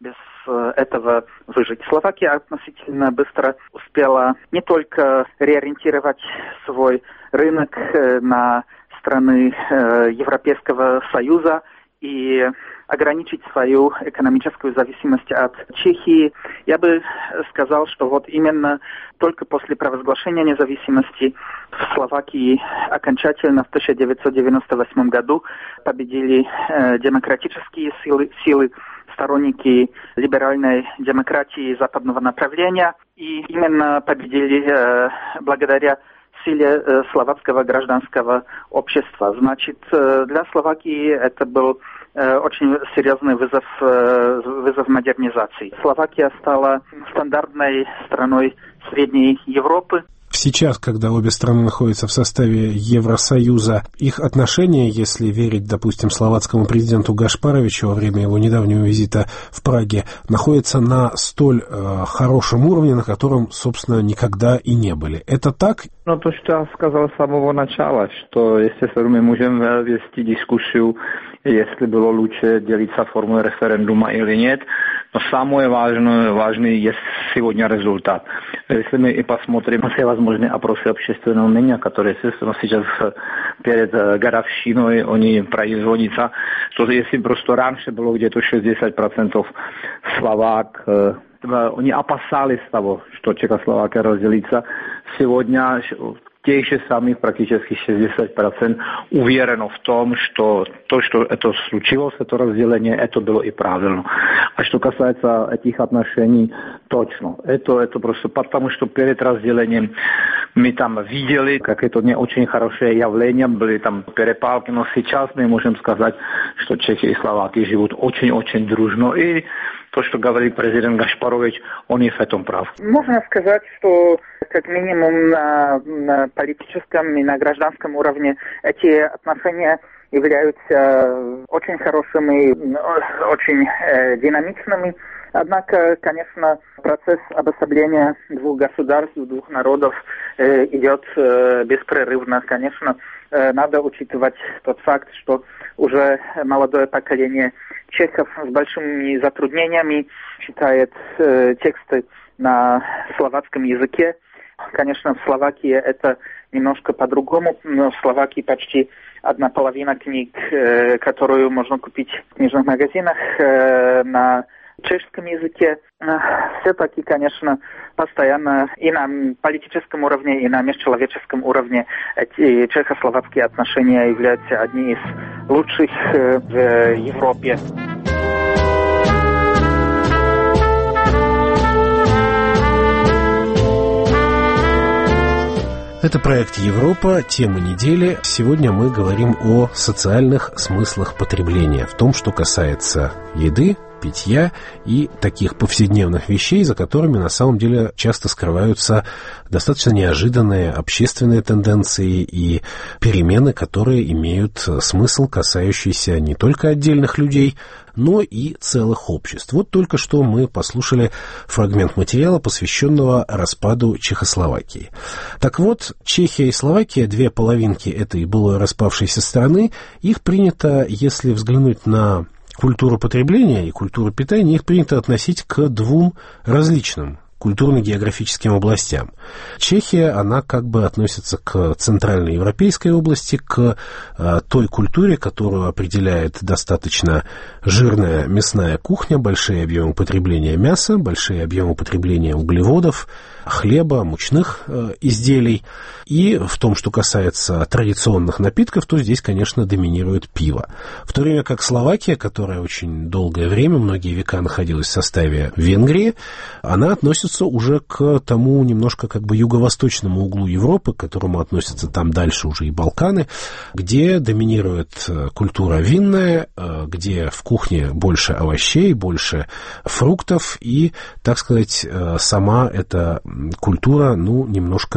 этого выжить. Словакия относительно быстро успела не только реориентировать свой рынок на страны Европейского Союза и ограничить свою экономическую зависимость от Чехии. Я бы сказал, что вот именно только после провозглашения независимости в Словакии окончательно в тысяча девятьсот девяносто восьмом году победили э, демократические силы, силы, сторонники либеральной демократии западного направления, и именно победили э, благодаря силе э, словацкого гражданского общества. Значит, э, для Словакии это был э, очень серьезный вызов, э, вызов модернизации. Словакия стала стандартной страной Средней Европы. Сейчас, когда обе страны находятся в составе Евросоюза, их отношения, если верить, допустим, словацкому президенту Гашпаровичу во время его недавнего визита в Праге, находятся на столь э, хорошем уровне, на котором, собственно, никогда и не были. Это так? No to, что я сказал с самого начала, что, естественно, мы можем вести дискуссию, если было лучше делиться формой референдума или нет, но самое важное, важное есть сегодня результат. Если мы и посмотрим все возможные опросы общественного мнения, которые, естественно, сейчас перед годовщиной они производятся, то если просто раньше было где-то шестьдесят процентов Словак, они опасались того, что Чехословакия разделится, сегодня тех же самых практически шестьдесят процентов уверено в том, что то, что это случилось, это разделение, это было и правильно. А что касается этих отношений, точно. Это, это просто потому, что перед разделением мы там видели, как это не очень хорошее явление, были там перепалки, но сейчас мы можем сказать, что Чехи и Словаки живут очень-очень дружно, и то, что говорит президент Гашпарович, он и в этом прав. Можно сказать, что как минимум на, на политическом и на гражданском уровне эти отношения являются очень хорошими, очень э, динамичными. Однако, конечно, процесс обособления двух государств, двух народов э, идет э, беспрерывно. Конечно, э, надо учитывать тот факт, что уже молодое поколение чехов с большими затруднениями читает э, тексты на словацком языке. Конечно, в Словакии это немножко по-другому, но в Словакии почти одна половина книг, э, которую можно купить в книжных магазинах, э, на чешском языке. Все-таки, конечно, постоянно и на политическом уровне, и на межчеловеческом уровне эти чехословацкие отношения являются одни из лучших в Европе. Это проект «Европа. Тема недели». Сегодня мы говорим о социальных смыслах потребления, в том, что касается еды, питья и таких повседневных вещей, за которыми на самом деле часто скрываются достаточно неожиданные общественные тенденции и перемены, которые имеют смысл, касающийся не только отдельных людей, но и целых обществ. Вот только что мы послушали фрагмент материала, посвященного распаду Чехословакии. Так вот, Чехия и Словакия, две половинки этой былой распавшейся страны, их принято, если взглянуть на культуру потребления и культуру питания, их принято относить к двум различным культурно-географическим областям. Чехия, она как бы относится к центральноевропейской области, к э, той культуре, которую определяет достаточно жирная мясная кухня, большие объемы потребления мяса, большие объемы потребления углеводов, хлеба, мучных э, изделий. И в том, что касается традиционных напитков, то здесь, конечно, доминирует пиво. В то время как Словакия, которая очень долгое время, многие века находилась в составе Венгрии, она относится уже к тому немножко как бы юго-восточному углу Европы, к которому относятся там дальше уже и Балканы, где доминирует культура винная, где в кухне больше овощей, больше фруктов, и, так сказать, сама эта культура, ну, немножко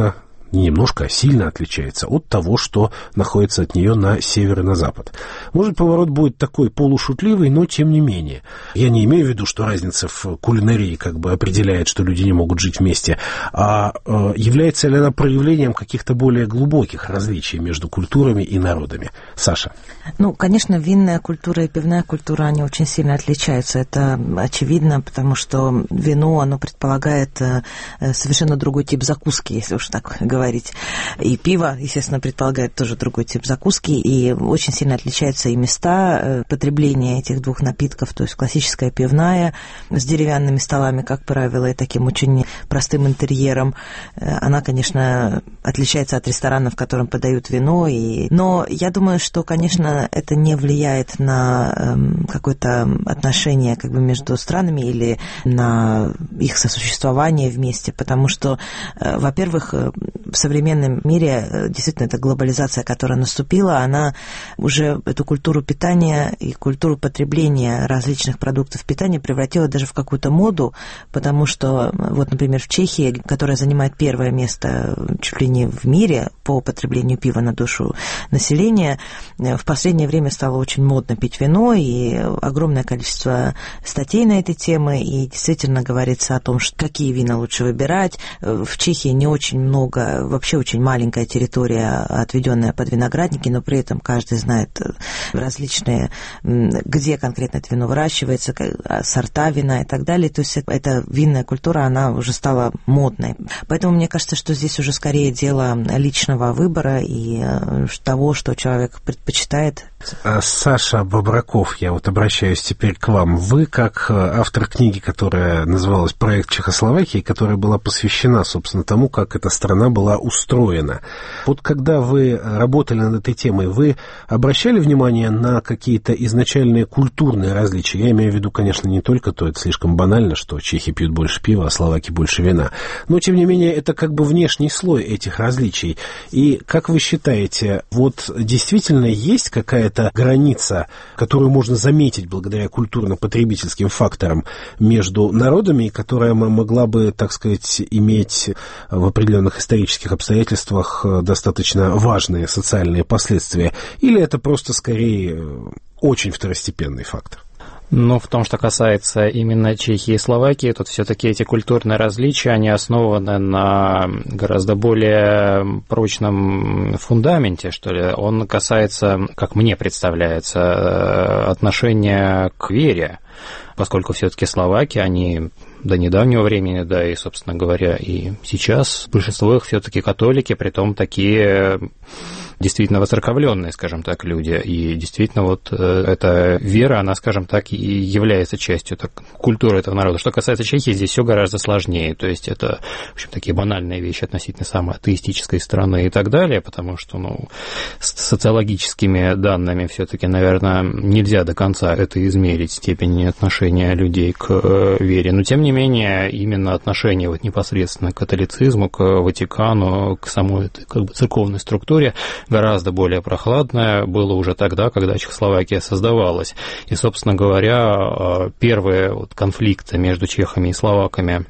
не немножко, а сильно отличается от того, что находится от нее на север и на запад. Может, поворот будет такой полушутливый, но тем не менее. Я не имею в виду, что разница в кулинарии как бы определяет, что люди не могут жить вместе, а э, является ли она проявлением каких-то более глубоких различий между культурами и народами? Саша. Ну, конечно, винная культура и пивная культура, они очень сильно отличаются. Это очевидно, потому что вино, оно предполагает совершенно другой тип закуски, если уж так говорить. И пиво, естественно, предполагает тоже другой тип закуски, и очень сильно отличаются и места потребления этих двух напитков, то есть классическая пивная с деревянными столами, как правило, и таким очень простым интерьером. Она, конечно, отличается от ресторанов, в котором подают вино, и... но я думаю, что, конечно, это не влияет на какое-то отношение как бы между странами или на их сосуществование вместе, потому что, во-первых, в современном мире действительно эта глобализация, которая наступила, она уже эту культуру питания и культуру потребления различных продуктов питания превратила даже в какую-то моду, потому что, вот, например, в Чехии, которая занимает первое место чуть ли не в мире по потреблению пива на душу населения, в последнее время стало очень модно пить вино, и огромное количество статей на этой темы, и действительно говорится о том, что какие вина лучше выбирать. В Чехии не очень много, вообще очень маленькая территория, отведенная под виноградники, но при этом каждый знает различные, где конкретно это вино выращивается, сорта вина и так далее. То есть эта винная культура, она уже стала модной. Поэтому мне кажется, что здесь уже скорее дело личного выбора и того, что человек предпочитает. Саша Бобраков, я вот обращаюсь теперь к вам. Вы, как автор книги, которая называлась «Проект Чехословакии», которая была посвящена, собственно, тому, как эта страна была устроена. Вот когда вы работали над этой темой, вы обращали внимание на какие-то изначальные культурные различия? Я имею в виду, конечно, не только то, это слишком банально, что чехи пьют больше пива, а словаки больше вина. Но, тем не менее, это как бы внешний слой этих различий. И, как вы считаете, вот действительно есть какая-то граница, которую можно заметить благодаря культурно-потребительским факторам между народами, которая могла бы, так сказать, иметь в определенных исторических обстоятельствах достаточно важные социальные последствия? Или это просто, скорее, очень второстепенный фактор? Но в том, что касается именно Чехии и Словакии, тут все-таки эти культурные различия, они основаны на гораздо более прочном фундаменте, что ли. Он касается, как мне представляется, отношения к вере, поскольку все-таки словаки, они до недавнего времени, да и, собственно говоря, и сейчас большинство их все-таки католики, притом такие действительно воцерковленные, скажем так, люди. И действительно вот эта вера, она, скажем так, и является частью так, культуры этого народа. Что касается Чехии, здесь все гораздо сложнее. То есть это, в общем, такие банальные вещи относительно самой атеистической страны и так далее, потому что, ну, с социологическими данными все-таки, наверное, нельзя до конца это измерить, степень отношения людей к вере. Но, тем не менее, именно отношение вот непосредственно к католицизму, к Ватикану, к самой этой, как бы, церковной структуре гораздо более прохладное было уже тогда, когда Чехословакия создавалась. И, собственно говоря, первые вот конфликты между чехами и словаками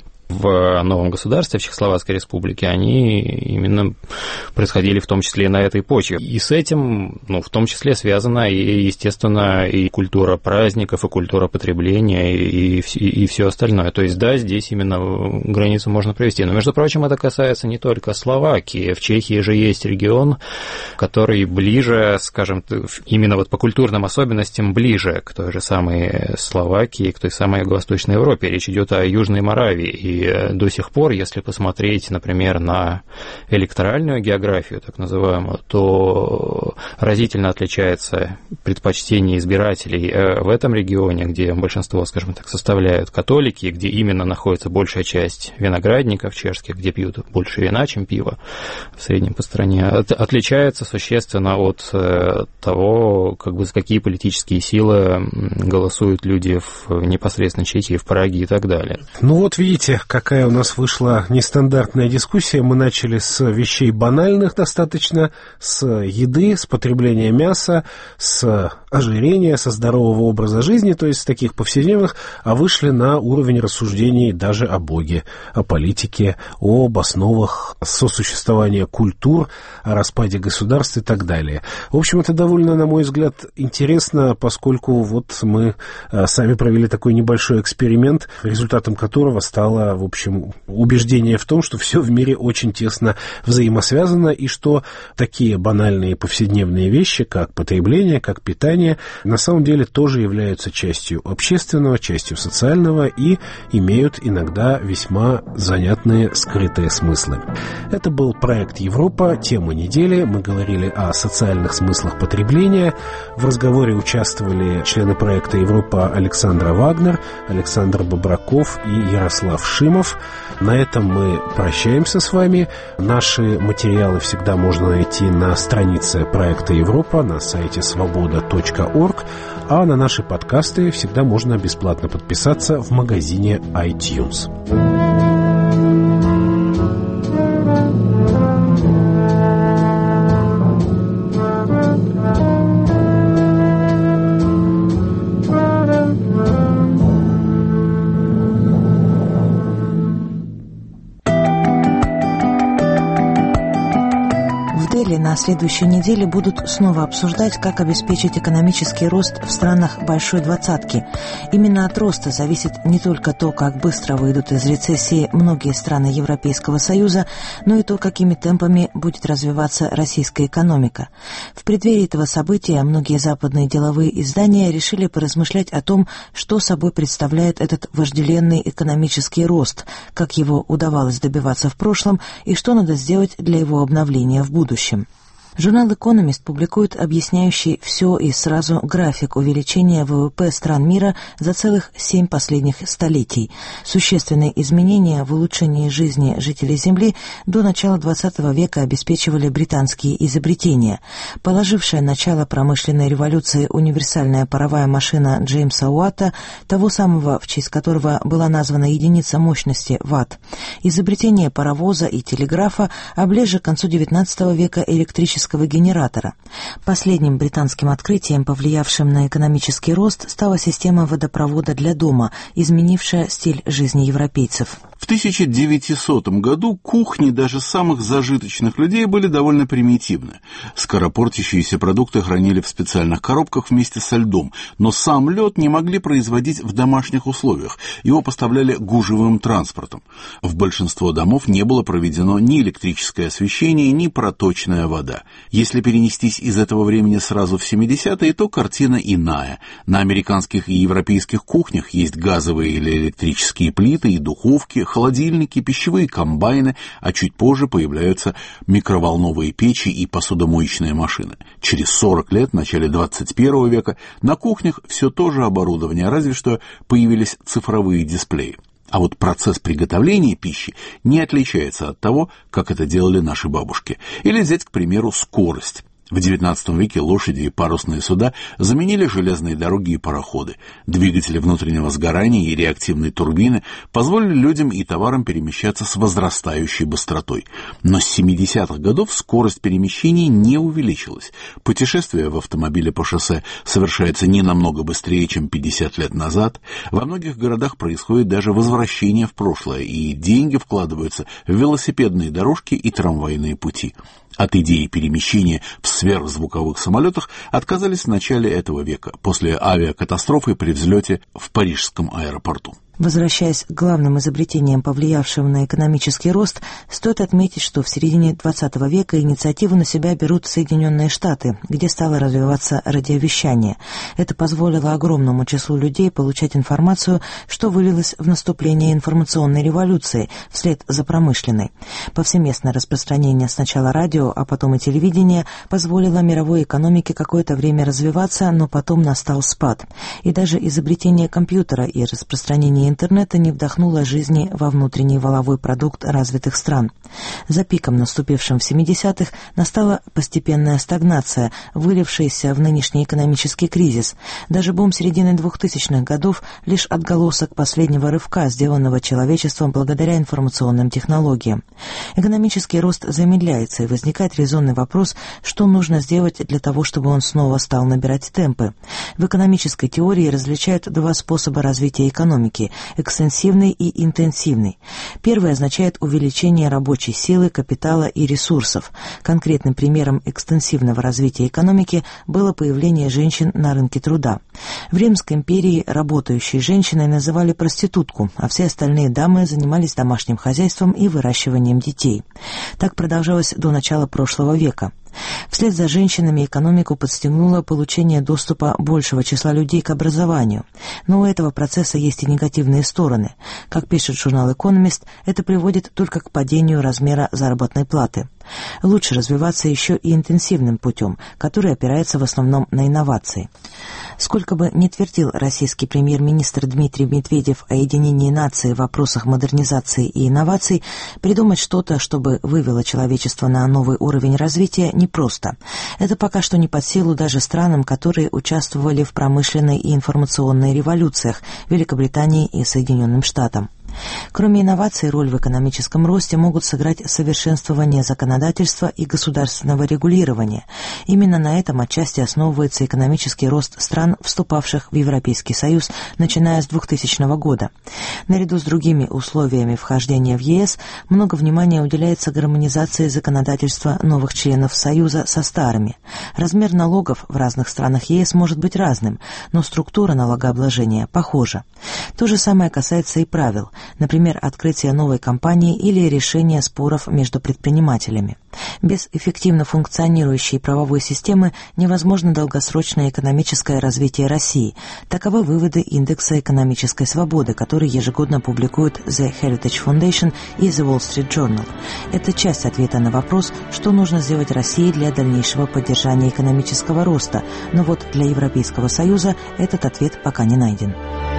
в новом государстве, в Чехословацкой республике, они именно происходили в том числе и на этой почве. И с этим, ну, в том числе связана и, естественно, и культура праздников, и культура потребления, и, и, и все остальное. То есть, да, здесь именно границу можно провести. Но, между прочим, это касается не только Словакии. В Чехии же есть регион, который ближе, скажем, именно вот по культурным особенностям ближе к той же самой Словакии, к той самой Юго-Восточной Европе. Речь идет о Южной Моравии. И до сих пор, если посмотреть, например, на электоральную географию, так называемую, то разительно отличается предпочтение избирателей в этом регионе, где большинство, скажем так, составляют католики, где именно находится большая часть виноградников чешских, где пьют больше вина, чем пива в среднем по стране, отличается существенно от того, как бы, за какие политические силы голосуют люди в непосредственно Чехии, в Праге и так далее. Ну вот видите, какая у нас вышла нестандартная дискуссия. Мы начали с вещей банальных достаточно, с еды, с потребления мяса, с ожирения, со здорового образа жизни, то есть с таких повседневных, а вышли на уровень рассуждений даже о Боге, о политике, об основах сосуществования культур, о распаде государств и так далее. В общем, это довольно, на мой взгляд, интересно, поскольку вот мы сами провели такой небольшой эксперимент, результатом которого стало, в общем, убеждение в том, что все в мире очень тесно взаимосвязано, и что такие банальные повседневные вещи, как потребление, как питание, на самом деле тоже являются частью общественного, частью социального и имеют иногда весьма занятные скрытые смыслы. Это был проект «Европа. Тема недели». Мы говорили о социальных смыслах потребления. В разговоре участвовали члены проекта «Европа» Александра Вагнер, Александр Бобраков и Ярослав Шимов. На этом мы прощаемся с вами. Наши материалы всегда можно найти на странице проекта «Европа» на сайте свобода точка орг, а на наши подкасты всегда можно бесплатно подписаться в магазине iTunes. На следующей неделе будут снова обсуждать, как обеспечить экономический рост в странах Большой Двадцатки. Именно от роста зависит не только то, как быстро выйдут из рецессии многие страны Европейского Союза, но и то, какими темпами будет развиваться российская экономика. В преддверии этого события многие западные деловые издания решили поразмышлять о том, что собой представляет этот вожделенный экономический рост, как его удавалось добиваться в прошлом и что надо сделать для его обновления в будущем. Журнал «Экономист» публикует объясняющий все и сразу график увеличения ВВП стран мира за целых семь последних столетий. Существенные изменения в улучшении жизни жителей Земли до начала двадцатого века обеспечивали британские изобретения. Положившая начало промышленной революции универсальная паровая машина Джеймса Уатта, того самого, в честь которого была названа единица мощности ватт, изобретение паровоза и телеграфа, а ближе к концу девятнадцатого века электрического генератора. Последним британским открытием, повлиявшим на экономический рост, стала система водопровода для дома, изменившая стиль жизни европейцев. В тысяча девятисотом году кухни даже самых зажиточных людей были довольно примитивны. Скоропортящиеся продукты хранили в специальных коробках вместе со льдом, но сам лед не могли производить в домашних условиях, его поставляли гужевым транспортом. В большинство домов не было проведено ни электрическое освещение, ни проточная вода. Если перенестись из этого времени сразу в семидесятые, то картина иная. На американских и европейских кухнях есть газовые или электрические плиты и духовки, холодильники, пищевые комбайны, а чуть позже появляются микроволновые печи и посудомоечные машины. Через сорок лет, в начале двадцать первого века, на кухнях все то же оборудование, разве что появились цифровые дисплеи. А вот процесс приготовления пищи не отличается от того, как это делали наши бабушки. Или взять, к примеру, скорость. В девятнадцатом веке лошади и парусные суда заменили железные дороги и пароходы. Двигатели внутреннего сгорания и реактивные турбины позволили людям и товарам перемещаться с возрастающей быстротой. Но с семидесятых годов скорость перемещений не увеличилась. Путешествие в автомобиле по шоссе совершается не намного быстрее, чем пятьдесят лет назад. Во многих городах происходит даже возвращение в прошлое, и деньги вкладываются в велосипедные дорожки и трамвайные пути. От идеи перемещения в сверхзвуковых самолетах отказались в начале этого века, после авиакатастрофы при взлете в парижском аэропорту. Возвращаясь к главным изобретениям, повлиявшим на экономический рост, стоит отметить, что в середине двадцатого века инициативу на себя берут Соединенные Штаты, где стало развиваться радиовещание. Это позволило огромному числу людей получать информацию, что вылилось в наступление информационной революции вслед за промышленной. Повсеместное распространение сначала радио, а потом и телевидения позволило мировой экономике какое-то время развиваться, но потом настал спад. И даже изобретение компьютера и распространение появление интернета не вдохнуло жизни во внутренний валовой продукт развитых стран. За пиком, наступившим в семидесятых, настала постепенная стагнация, вылившаяся в нынешний экономический кризис. Даже бум середины двухтысячных годов – лишь отголосок последнего рывка, сделанного человечеством благодаря информационным технологиям. Экономический рост замедляется, и возникает резонный вопрос, что нужно сделать для того, чтобы он снова стал набирать темпы. В экономической теории различают два способа развития экономики – экстенсивный и интенсивный. Первый означает увеличение рабочей силы, капитала и ресурсов. Конкретным примером экстенсивного развития экономики было появление женщин на рынке труда. В Римской империи работающей женщиной называли проститутку, а все остальные дамы занимались домашним хозяйством и выращиванием детей. Так продолжалось до начала прошлого века. Вслед за женщинами экономику подстегнуло получение доступа большего числа людей к образованию. Но у этого процесса есть и негативные стороны. Как пишет журнал «Экономист», это приводит только к падению размера заработной платы. Лучше развиваться еще и интенсивным путем, который опирается в основном на инновации. Сколько бы ни твердил российский премьер-министр Дмитрий Медведев о единении нации в вопросах модернизации и инноваций, придумать что-то, чтобы вывело человечество на новый уровень развития, непросто. Это пока что не под силу даже странам, которые участвовали в промышленной и информационной революциях – Великобритании и Соединенным Штатам. Кроме инноваций, роль в экономическом росте могут сыграть совершенствование законодательства и государственного регулирования. Именно на этом отчасти основывается экономический рост стран, вступавших в Европейский Союз, начиная с двухтысячного года. Наряду с другими условиями вхождения в ЕС много внимания уделяется гармонизации законодательства новых членов Союза со старыми. Размер налогов в разных странах ЕС может быть разным, но структура налогообложения похожа. То же самое касается и правил. Например, открытие новой компании или решение споров между предпринимателями. Без эффективно функционирующей правовой системы невозможно долгосрочное экономическое развитие России. Таковы выводы индекса экономической свободы, который ежегодно публикуют The Heritage Foundation и The Wall Street Journal. Это часть ответа на вопрос, что нужно сделать России для дальнейшего поддержания экономического роста, но вот для Европейского Союза этот ответ пока не найден.